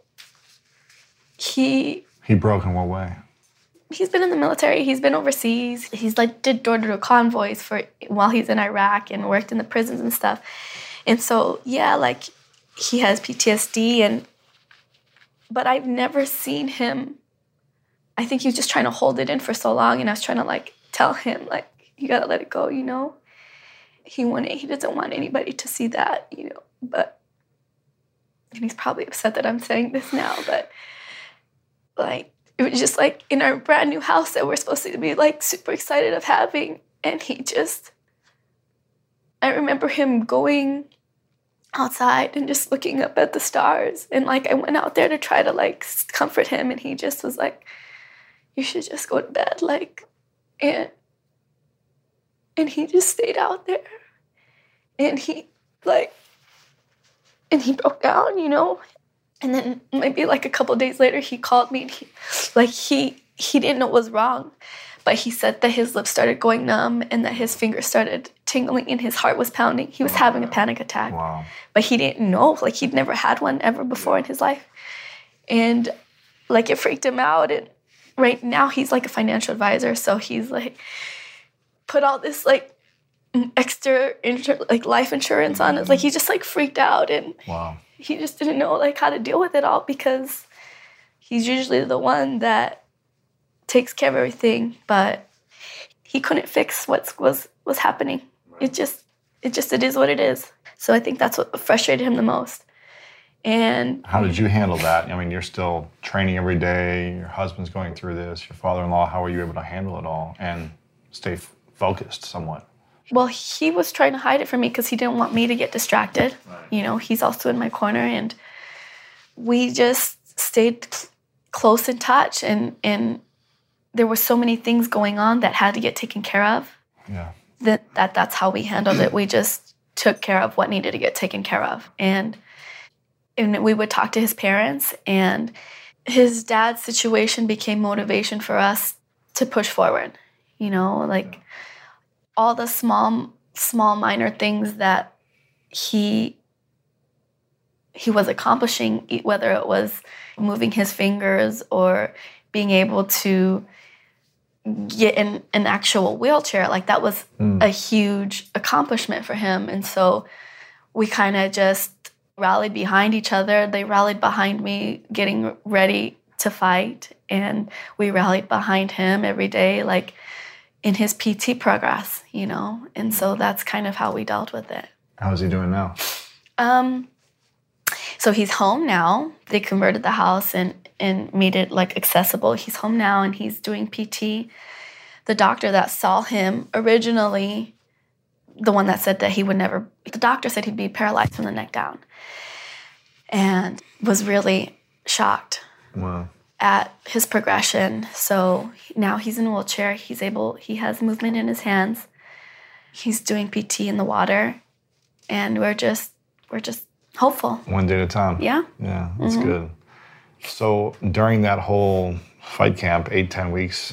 he... He broke in what way? He's been in the military. He's been overseas. He's like did door-to-door convoys for while he's in Iraq and worked in the prisons and stuff. And so, yeah, like he has P T S D and but I've never seen him. I think he was just trying to hold it in for so long and I was trying to like tell him like you got to let it go, you know. He wanted he doesn't want anybody to see that, you know. But and he's probably upset that I'm saying this now, but like it was just like in our brand new house that we're supposed to be like super excited of having. And he just, I remember him going outside and just looking up at the stars. And like I went out there to try to like comfort him. And he just was like, you should just go to bed. Like, and, and he just stayed out there. And he like, and he broke down, you know. And then maybe like a couple of days later, he called me and he, like he, he didn't know what was wrong, but he said that his lips started going numb and that his fingers started tingling and his heart was pounding. He was wow. having a panic attack, wow. but he didn't know, like he'd never had one ever before in his life. And like it freaked him out. And right now he's like a financial advisor. So he's like put all this like extra insur- like life insurance on it. Like he just like freaked out and wow. he just didn't know like how to deal with it all because he's usually the one that takes care of everything, but he couldn't fix what was was happening. It just it just it is what it is. So I think that's what frustrated him the most. And how did you handle that? I mean, you're still training every day. Your husband's going through this. Your father-in-law. How were you able to handle it all and stay f- focused somewhat? Well, he was trying to hide it from me because he didn't want me to get distracted. Right. You know, he's also in my corner, and we just stayed cl- close in touch. And, and there were so many things going on that had to get taken care of. Yeah. That, that that's how we handled it. We just took care of what needed to get taken care of. And, and we would talk to his parents, and his dad's situation became motivation for us to push forward. You know, like... Yeah. all the small, small, minor things that he he was accomplishing, whether it was moving his fingers or being able to get in an actual wheelchair, like that was mm. a huge accomplishment for him. And so we kind of just rallied behind each other. They rallied behind me getting ready to fight, and we rallied behind him every day, like in his P T progress, you know? And so that's kind of how we dealt with it. How is he doing now? Um, so he's home now. They converted the house and, and made it like accessible. He's home now and he's doing P T. The doctor that saw him originally, the one that said that he would never, the doctor said he'd be paralyzed from the neck down, and was really shocked. Wow. At his progression. So now he's in a wheelchair. He's able, he has movement in his hands. He's doing P T in the water. And we're just, we're just hopeful. One day at a time. Yeah. Yeah, that's mm-hmm. good. So during that whole fight camp, eight, ten weeks,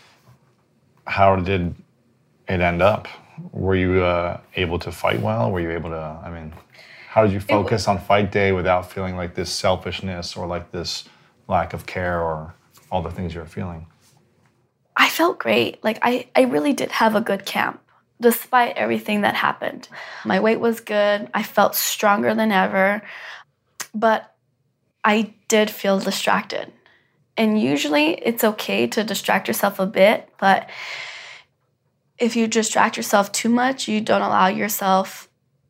how did it end up? Were you uh, able to fight well? Were you able to, I mean, how did you focus on fight day without feeling like this selfishness or like this lack of care or all the things you're feeling? I felt great. Like I, I really did have a good camp despite everything that happened. My weight was good. I felt stronger than ever, but I did feel distracted. And usually it's okay to distract yourself a bit, but if you distract yourself too much, you don't allow yourself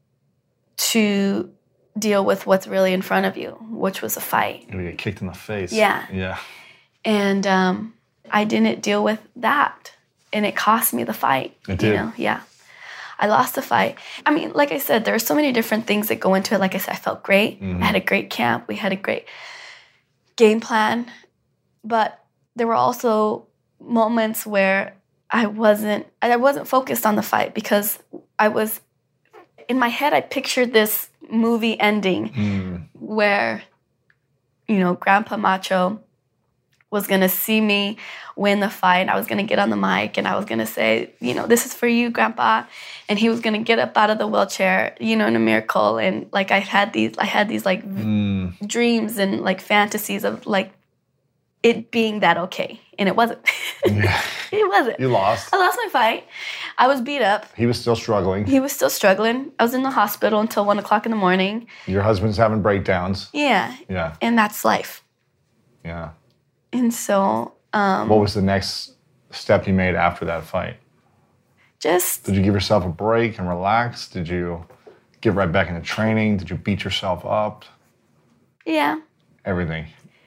to deal with what's really in front of you, which was a fight. You get kicked in the face. Yeah. Yeah. And um, I didn't deal with that, and it cost me the fight. It did. You know? Yeah. I lost the fight. I mean, like I said, there are so many different things that go into it. Like I said, I felt great. Mm-hmm. I had a great camp. We had a great game plan. But there were also moments where I wasn't I wasn't focused on the fight because I was in my head I pictured this movie ending mm. where, you know, Grandpa Macho was going to see me win the fight. I was going to get on the mic and I was going to say, you know, this is for you, Grandpa. And he was going to get up out of the wheelchair, you know, in a miracle. And like I had these, I had these like mm. dreams and like fantasies of like it being that okay. And it wasn't. Yeah. It wasn't. You lost. I lost my fight. I was beat up. He was still struggling. He was still struggling. I was in the hospital until one o'clock in the morning. Your husband's having breakdowns. Yeah. Yeah. And that's life. Yeah. And so... Um, what was the next step you made after that fight? Just... Did you give yourself a break and relax? Did you get right back into training? Did you beat yourself up? Yeah. Everything.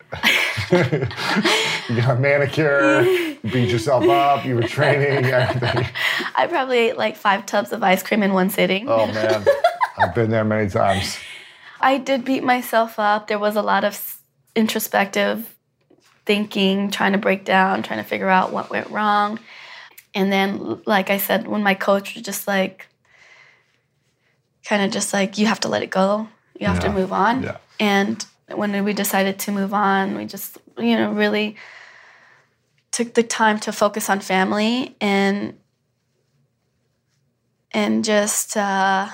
You got a manicure, you beat yourself up, you were training, everything. I probably ate like five tubs of ice cream in one sitting. Oh, man. I've been there many times. I did beat myself up. There was a lot of introspective thinking, trying to break down, trying to figure out what went wrong. And then, like I said, when my coach was just like, kind of just like, you have to let it go. You have yeah. to move on. Yeah. And when we decided to move on, we just, you know, really took the time to focus on family and and just uh,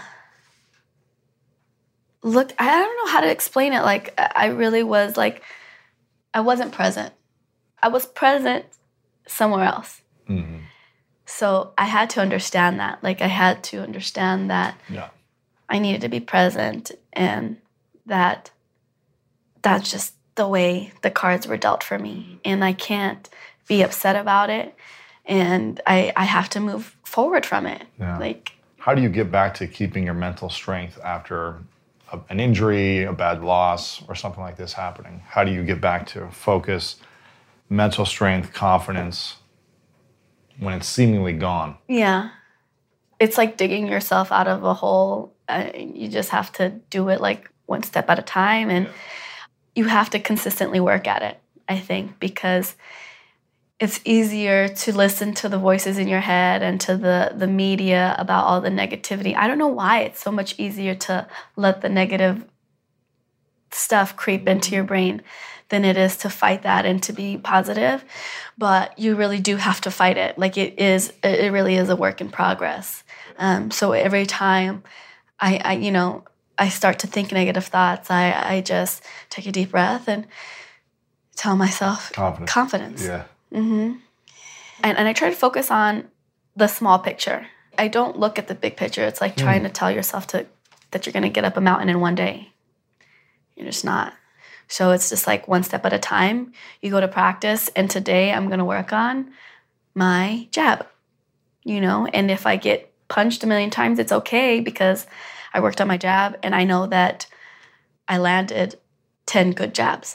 look. I don't know how to explain it. Like, I really was like, I wasn't present. I was present somewhere else. Mm-hmm. So I had to understand that. Like, I had to understand that yeah. I needed to be present and that that's just the way the cards were dealt for me. And I can't be upset about it. And I, I have to move forward from it. Yeah. Like, how do you get back to keeping your mental strength after a, an injury, a bad loss, or something like this happening? How do you get back to focus, mental strength, confidence when it's seemingly gone? Yeah. It's like digging yourself out of a hole. Uh, you just have to do it like one step at a time. And yeah. you have to consistently work at it, I think, because it's easier to listen to the voices in your head and to the, the media about all the negativity. I don't know why it's so much easier to let the negative stuff creep into your brain than it is to fight that and to be positive. But you really do have to fight it. Like it is, it really is a work in progress. Um, so every time I, I, you know, I start to think negative thoughts, I, I just take a deep breath and tell myself confidence. confidence. Yeah. Mm-hmm. And, and I try to focus on the small picture. I don't look at the big picture. It's like trying mm. to tell yourself to that you're going to get up a mountain in one day. You're just not. So it's just like one step at a time. You go to practice, and today I'm going to work on my jab, you know? And if I get punched a million times, it's okay because I worked on my jab, and I know that I landed ten good jabs.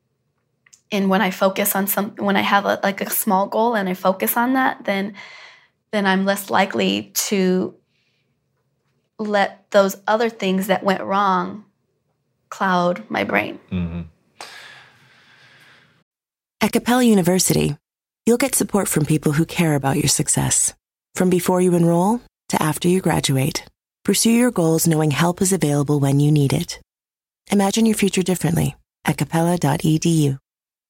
And when I focus on some, when I have a, like a small goal and I focus on that, then then I'm less likely to let those other things that went wrong cloud my brain. Mm-hmm. At Capella University, you'll get support from people who care about your success. From before you enroll to after you graduate, pursue your goals knowing help is available when you need it. Imagine your future differently at capella dot e d u.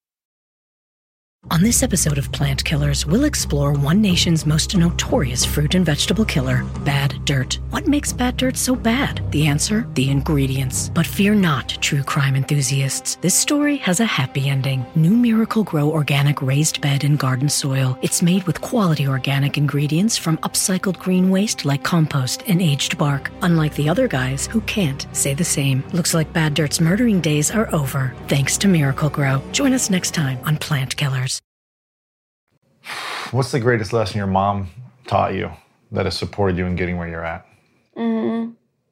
On this episode of Plant Killers, we'll explore one nation's most notorious fruit and vegetable killer, bad dirt. What makes bad dirt so bad? The answer? The ingredients. But fear not, true crime enthusiasts. This story has a happy ending. New Miracle Grow organic raised bed and garden soil. It's made with quality organic ingredients from upcycled green waste like compost and aged bark. Unlike the other guys who can't say the same. Looks like bad dirt's murdering days are over, thanks to Miracle Grow. Join us next time on Plant Killers. What's the greatest lesson your mom taught you that has supported you in getting where you're at? Mm-hmm.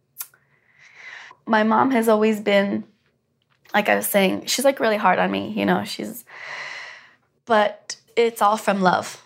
My mom has always been, like I was saying, she's like really hard on me, you know, she's, but it's all from love.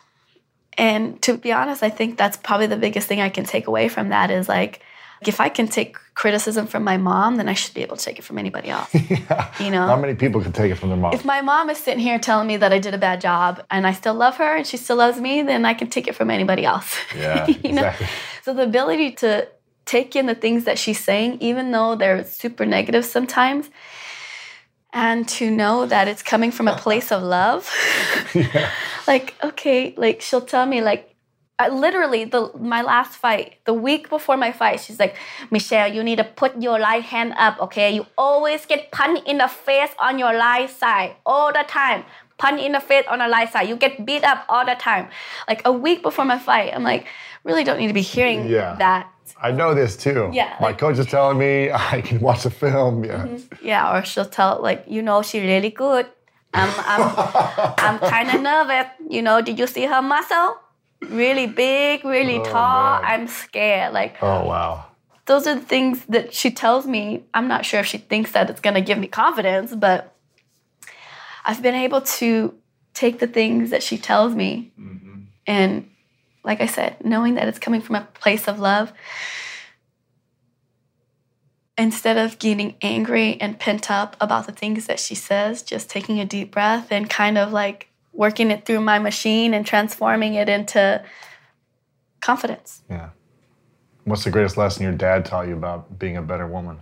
And to be honest, I think that's probably the biggest thing I can take away from that is like, if I can take criticism from my mom, then I should be able to take it from anybody else. Yeah. You know? Not many people can take it from their mom. If my mom is sitting here telling me that I did a bad job and I still love her and she still loves me, then I can take it from anybody else. Yeah, you know? exactly. So the ability to take in the things that she's saying, even though they're super negative sometimes, and to know that it's coming from a place of love. Yeah. Like, okay, like she'll tell me like, I, literally, the my last fight, the week before my fight, she's like, Michelle, you need to put your right hand up, okay? You always get punched in the face on your right side all the time. Punch in the face on the right side. You get beat up all the time. Like a week before my fight, I'm like, really don't need to be hearing yeah. that. I know this too. Yeah, My like, coach is telling me I can watch the film. Yeah. Mm-hmm. Yeah, or she'll tell like, you know, she's really good. I'm I'm I'm kind of nervous. You know, did you see her muscle? Really big, really oh, tall. man. I'm scared. Like, oh wow. Those are the things that she tells me. I'm not sure if she thinks that it's gonna give me confidence, but I've been able to take the things that she tells me, mm-hmm. and like I said, knowing that it's coming from a place of love, instead of getting angry and pent up about the things that she says, just taking a deep breath and kind of like working it through my machine and transforming it into confidence. Yeah. What's the greatest lesson your dad taught you about being a better woman?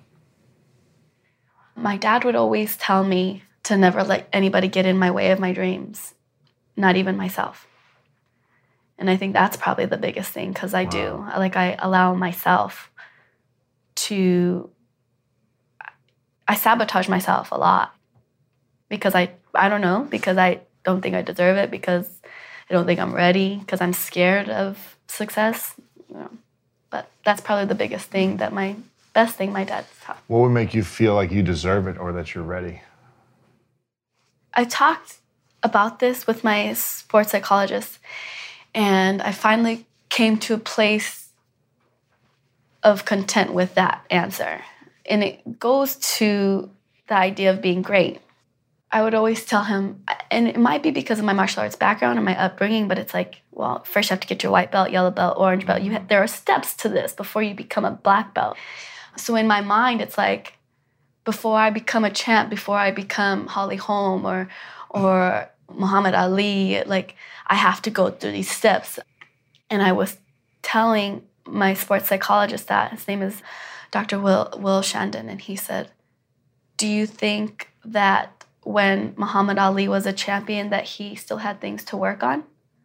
My dad would always tell me to never let anybody get in my way of my dreams, not even myself. And I think that's probably the biggest thing, because I wow. do. Like, I allow myself to... I sabotage myself a lot because I, I don't know, because I don't think I deserve it, because I don't think I'm ready, because I'm scared of success. You know. But that's probably the biggest thing, that my best thing my dad taught. What would make you feel like you deserve it or that you're ready? I talked about this with my sports psychologist, and I finally came to a place of content with that answer. And it goes to the idea of being great. I would always tell him, and it might be because of my martial arts background and my upbringing, but it's like, well, first you have to get your white belt, yellow belt, orange belt. You have, there are steps to this before you become a black belt. So in my mind, it's like, before I become a champ, before I become Holly Holm or or Muhammad Ali, like, I have to go through these steps. And I was telling my sports psychologist that. His name is Doctor Will, Will Shandon, and he said, do you think that when Muhammad Ali was a champion that he still had things to work on?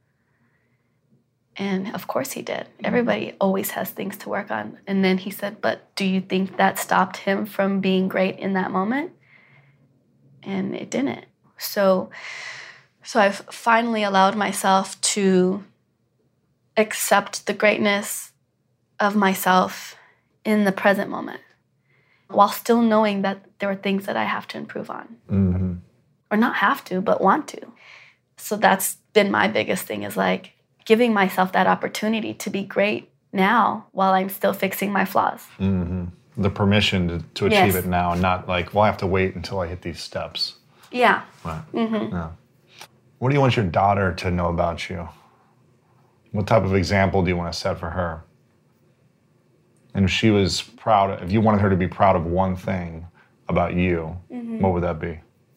And of course he did. Everybody always has things to work on. And then he said, but do you think that stopped him from being great in that moment? And it didn't. So, so I've finally allowed myself to accept the greatness of myself in the present moment, while still knowing that there are things that I have to improve on. Mm-hmm. Or not have to, but want to. So that's been my biggest thing, is like giving myself that opportunity to be great now while I'm still fixing my flaws. Mm-hmm. The permission to, to achieve yes. it now, not like, well, I have to wait until I hit these steps. Yeah. Right. Mm-hmm. Yeah. What do you want your daughter to know about you? What type of example do you want to set for her? And if she was proud, if you wanted her to be proud of one thing about you, mm-hmm. what would that be?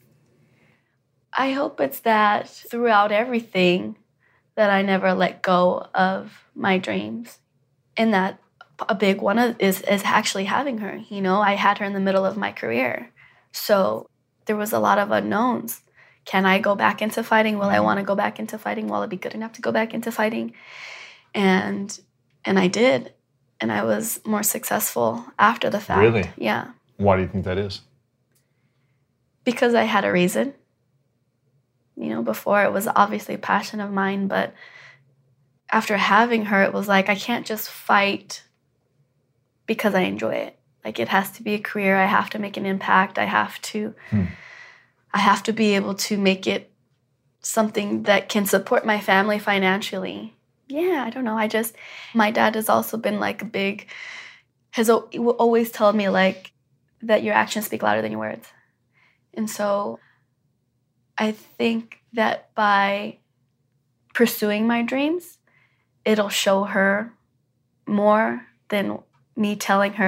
I hope it's that throughout everything that I never let go of my dreams. And that a big one is, is actually having her. You know, I had her in the middle of my career. So there was a lot of unknowns. Can I go back into fighting? Will I want to go back into fighting? Will I be good enough to go back into fighting? And and I did. And I was more successful after the fact. Really? Yeah. Why do you think that is? Because I had a reason. You know, before it was obviously a passion of mine, but after having her, it was like, I can't just fight because I enjoy it. Like, it has to be a career. I have to make an impact. I have to, hmm. I have to be able to make it something that can support my family financially. Yeah, I don't know. I just, my dad has also been like a big, has always told me like that your actions speak louder than your words. And so I think that by pursuing my dreams, it'll show her more than me telling her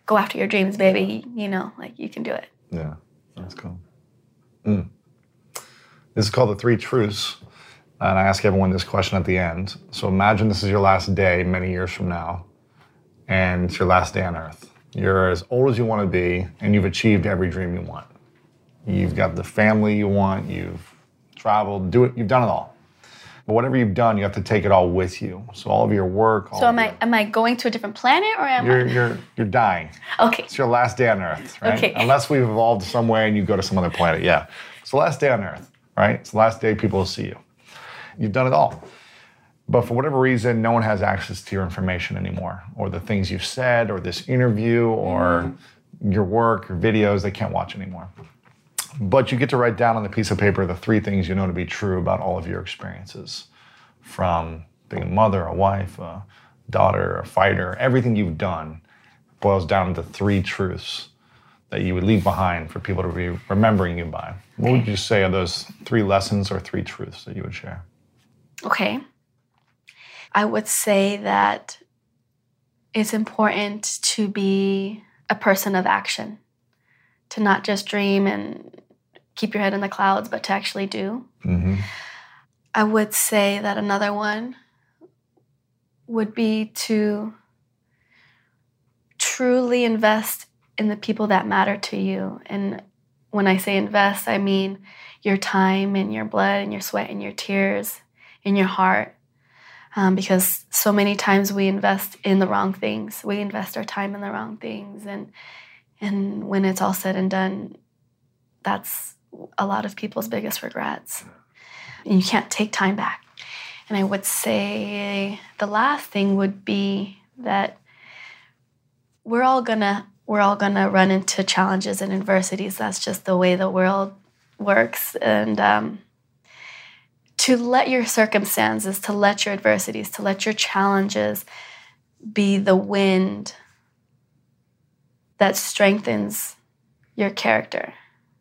go after your dreams, baby. You know, like you can do it. Yeah, that's cool. Mm. This is called the Three Truths. And I ask everyone this question at the end. So imagine this is your last day many years from now, and it's your last day on Earth. You're as old as you want to be, and you've achieved every dream you want. You've got the family you want, you've traveled, do it, you've done it all. But whatever you've done, you have to take it all with you. So all of your work, all So am of I your, am I going to a different planet or am you're, I? you're, you're dying. Okay. It's your last day on Earth, right? Okay. Unless we've evolved some way and you go to some other planet, yeah. It's the last day on Earth, right? It's the last day people will see you. You've done it all. But for whatever reason, no one has access to your information anymore, or the things you've said, or this interview, or mm. your work, your videos, they can't watch anymore. But you get to write down on the piece of paper the three things you know to be true about all of your experiences. From being a mother, a wife, a daughter, a fighter, everything you've done boils down to three truths that you would leave behind for people to be remembering you by. What would you say are those three lessons or three truths that you would share? Okay. I would say that it's important to be a person of action, to not just dream and keep your head in the clouds, but to actually do. Mm-hmm. I would say that another one would be to truly invest in the people that matter to you. And when I say invest, I mean your time and your blood and your sweat and your tears and your heart. Um, because so many times we invest in the wrong things. We invest our time in the wrong things. And and when it's all said and done, that's a lot of people's biggest regrets. And you can't take time back. And I would say the last thing would be that we're all gonna we're all gonna run into challenges and adversities. That's just the way the world works. And um, to let your circumstances, to let your adversities, to let your challenges be the wind that strengthens your character,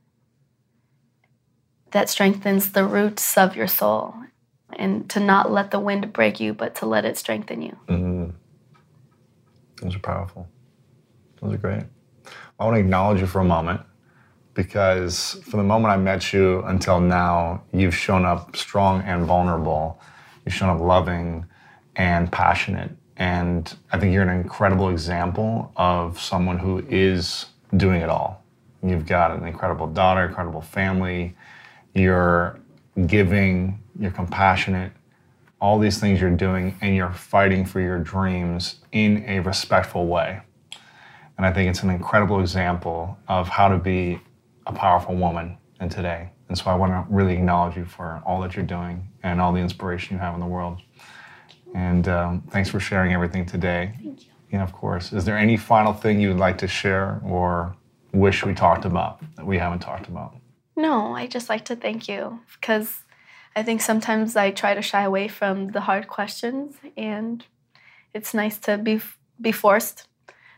that strengthens the roots of your soul, and to not let the wind break you, but to let it strengthen you. Mm-hmm. Those are powerful. Those are great. I want to acknowledge you for a moment, because from the moment I met you until now, you've shown up strong and vulnerable. You've shown up loving and passionate. And I think you're an incredible example of someone who is doing it all. You've got an incredible daughter, incredible family. You're giving, you're compassionate, all these things you're doing, and you're fighting for your dreams in a respectful way. And I think it's an incredible example of how to be a powerful woman in today. And so I want to really acknowledge you for all that you're doing and all the inspiration you have in the world. And um, thanks for sharing everything today. Thank you. Yeah, of course. Is there any final thing you would like to share or wish we talked about that we haven't talked about? No, I just like to thank you, because I think sometimes I try to shy away from the hard questions, and it's nice to be be forced.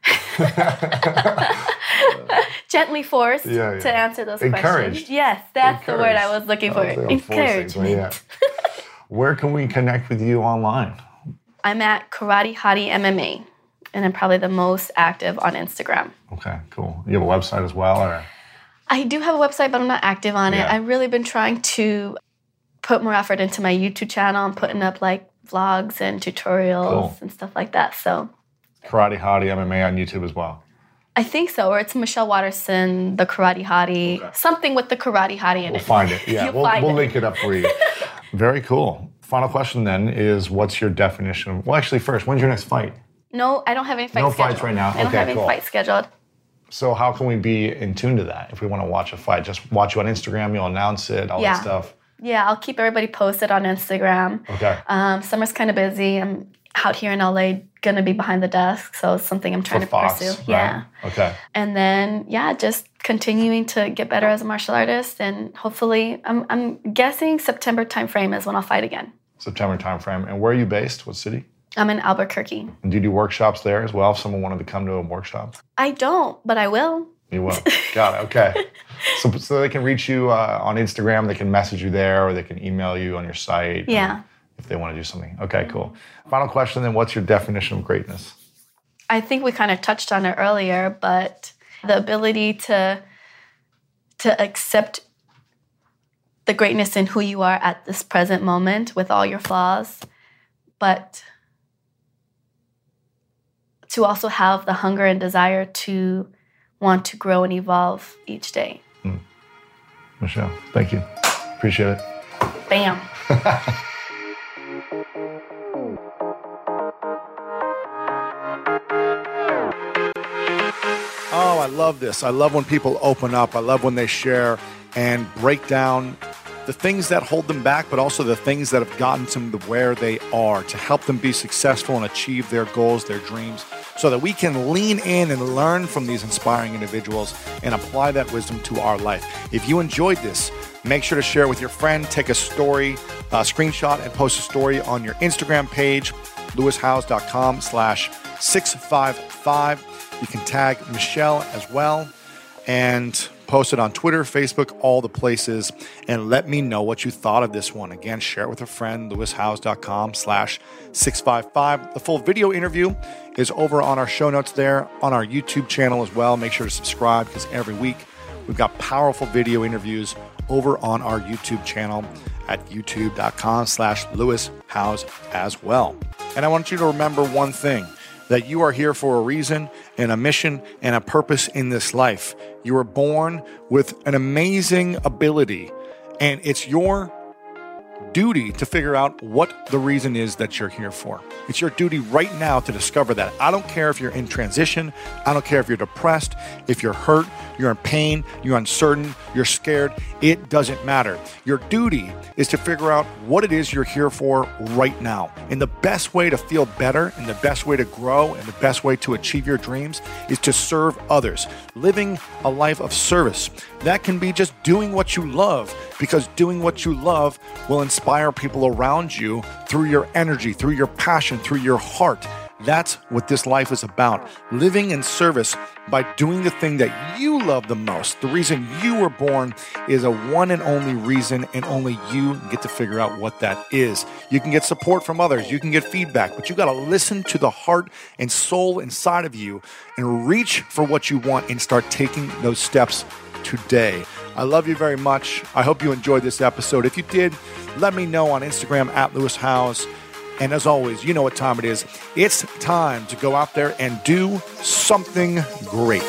Gently forced yeah, yeah. to answer those Encouraged. questions. Yes, that's Encouraged. the word I was looking for. Encouragement. Yeah. Where can we connect with you online? I'm at Karate Hottie M M A, and I'm probably the most active on Instagram. Okay, cool. You have a website as well, or? I do have a website, but I'm not active on Yeah. it. I've really been trying to put more effort into my YouTube channel. I'm putting up like vlogs and tutorials Cool. and stuff like that. So Karate Hottie M M A on YouTube as well. I think so, or it's Michelle Watterson, the Karate Hottie, Okay. something with the Karate Hottie in We'll it. find it. Yeah, You'll we'll, find we'll it. link it up for you. Very cool. Final question then is, what's your definition of, well, actually first, when's your next fight? No, I don't have any fights No scheduled. fights right now? I don't Okay, have any cool. fights scheduled. So how can we be in tune to that if we want to watch a fight? Just watch you on Instagram, you'll announce it, all Yeah. that stuff. Yeah, I'll keep everybody posted on Instagram. Okay. Um, summer's kind of busy. I'm out here in L A, gonna be behind the desk, so it's something I'm trying For to Fox, pursue. right? Yeah. Okay. And then, yeah, just continuing to get better as a martial artist, and hopefully, I'm, I'm guessing September timeframe is when I'll fight again. September timeframe. And where are you based? What city? I'm in Albuquerque. And do you do workshops there as well if someone wanted to come to a workshop? I don't, but I will. You will. Got it. Okay. So, so they can reach you uh, on Instagram, they can message you there, or they can email you on your site. Yeah. If they want to do something. Okay, cool. Final question then, what's your definition of greatness? I think we kind of touched on it earlier, but the ability to to accept the greatness in who you are at this present moment with all your flaws, but to also have the hunger and desire to want to grow and evolve each day. Mm. Michelle, thank you. Appreciate it. Bam. Oh, I love this. I love when people open up. I love when they share and break down the things that hold them back, but also the things that have gotten them to where they are to help them be successful and achieve their goals, their dreams, so that we can lean in and learn from these inspiring individuals and apply that wisdom to our life. If you enjoyed this, make sure to share it with your friend. Take a story, a screenshot, and post a story on your Instagram page, lewishowes.com slash 655. You can tag Michelle as well and post it on Twitter, Facebook, all the places, and let me know what you thought of this one. Again, share it with a friend, lewishowes.com slash 655. The full video interview is over on our show notes there, on our YouTube channel as well. Make sure to subscribe because every week we've got powerful video interviews over on our YouTube channel at youtube.com slash lewishowes as well. And I want you to remember one thing, that you are here for a reason and a mission and a purpose in this life. You were born with an amazing ability, and it's your duty to figure out what the reason is that you're here for. It's your duty right now to discover that. I don't care if you're in transition. I don't care if you're depressed, if you're hurt, you're in pain, you're uncertain, you're scared. It doesn't matter. Your duty is to figure out what it is you're here for right now. And the best way to feel better and the best way to grow and the best way to achieve your dreams is to serve others, living a life of service. That can be just doing what you love, because doing what you love will inspire people around you through your energy, through your passion, through your heart. That's what this life is about. Living in service by doing the thing that you love the most. The reason you were born is a one and only reason, and only you get to figure out what that is. You can get support from others. You can get feedback, but you got to listen to the heart and soul inside of you and reach for what you want and start taking those steps today. I love you very much. I hope you enjoyed this episode. If you did, let me know on Instagram at Lewis Howes. And as always, you know what time it is. It's time to go out there and do something great.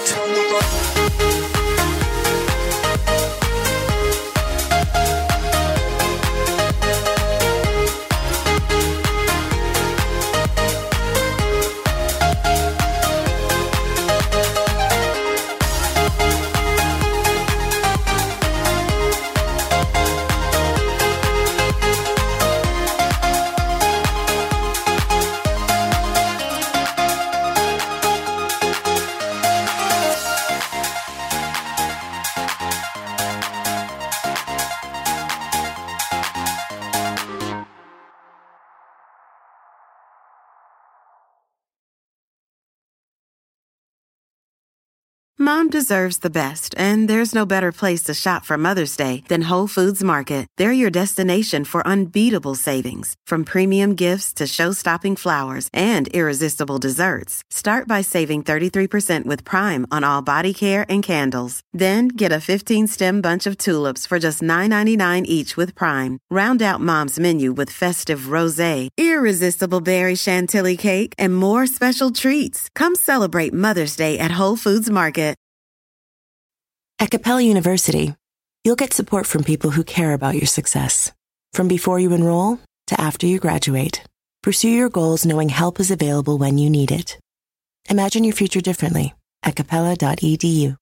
Mom deserves the best, and there's no better place to shop for Mother's Day than Whole Foods Market. They're your destination for unbeatable savings, from premium gifts to show-stopping flowers and irresistible desserts. Start by saving thirty-three percent with Prime on all body care and candles. Then get a fifteen-stem bunch of tulips for just nine ninety-nine each with Prime. Round out Mom's menu with festive rosé, irresistible berry chantilly cake, and more special treats. Come celebrate Mother's Day at Whole Foods Market. At Capella University, you'll get support from people who care about your success. From before you enroll to after you graduate, pursue your goals knowing help is available when you need it. Imagine your future differently at capella dot e d u.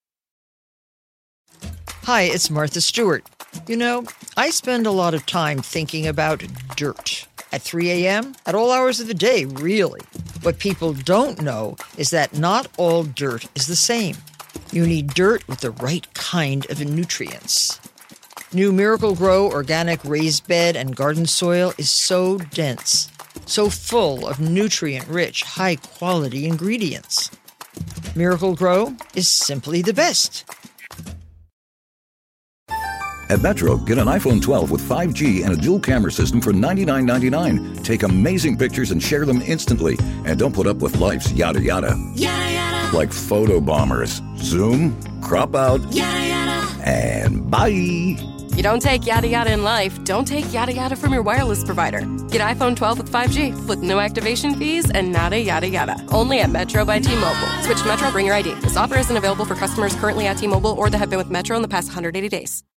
Hi, it's Martha Stewart. You know, I spend a lot of time thinking about dirt. At three a.m., at all hours of the day, really. What people don't know is that not all dirt is the same. You need dirt with the right kind of nutrients. New Miracle-Gro organic raised bed and garden soil is so dense, so full of nutrient-rich, high-quality ingredients. Miracle-Gro is simply the best. At Metro, get an iPhone twelve with five G and a dual camera system for ninety-nine ninety-nine. Take amazing pictures and share them instantly. And don't put up with life's yada yada. Yada yada. Like photo bombers. Zoom, crop out, Yada yada. and bye. You don't take yada yada in life, don't take yada yada from your wireless provider. Get iPhone twelve with five G with no activation fees and nada yada yada. Only at Metro by T-Mobile. Switch to Metro, bring your I D. This offer isn't available for customers currently at T-Mobile or that have been with Metro in the past one hundred eighty days.